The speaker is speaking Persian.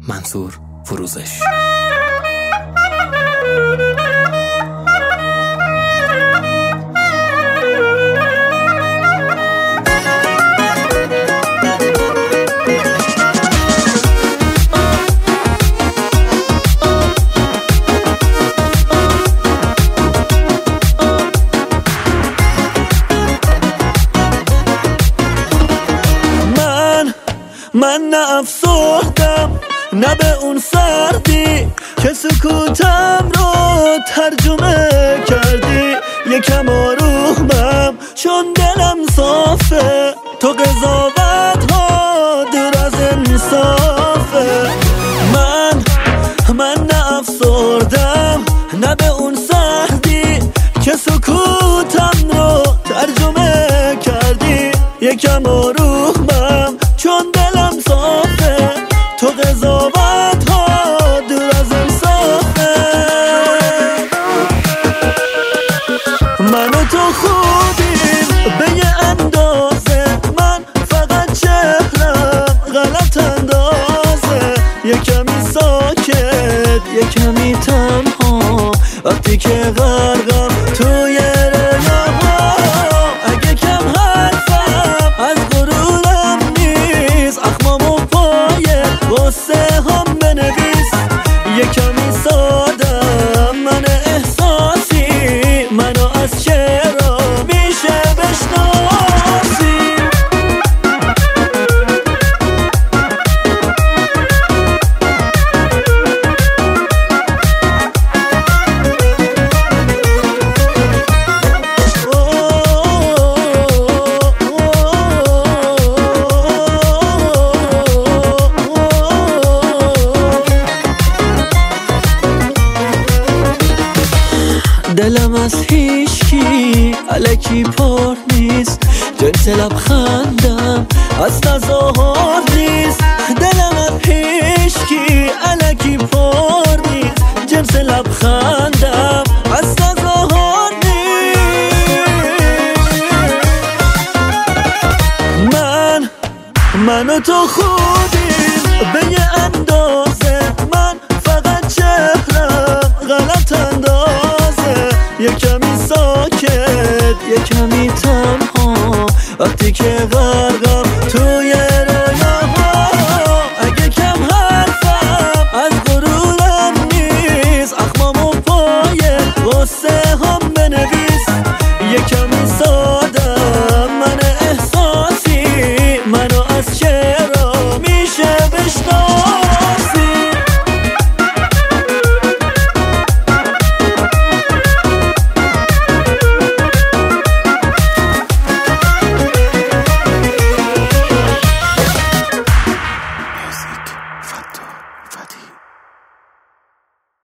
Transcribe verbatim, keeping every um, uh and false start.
منصور فروزش. من نه افسردم نه به اون سردی که سکوتم رو ترجمه کردی. یکم آرومم چون دلم صافه، تو قضاوت ها دور از انصافه. من من نه افسردم نه به اون سردی که سکوتم رو ترجمه کردی. یکم آرومم چون دلم صافه، تو قضاوت ها دور از انصافه. من و تو خوبیم به یه اندازه، من فقط چهرم غلط اندازه. یه کمی ساکت یه کمی تنها وقتی که غرقم توی رویاها. اگه کم حرفم از غرورم نیست، اخمامو پای غصه هم بنویس. یه کمی سادم من احساسی، منو از چرا میشه بشناسی. دلم از هیچکی الکی پر نیست، جنس لبخندم از تظاهر نیست. دلم از هیچکی الکی پر نیست، جنس لبخند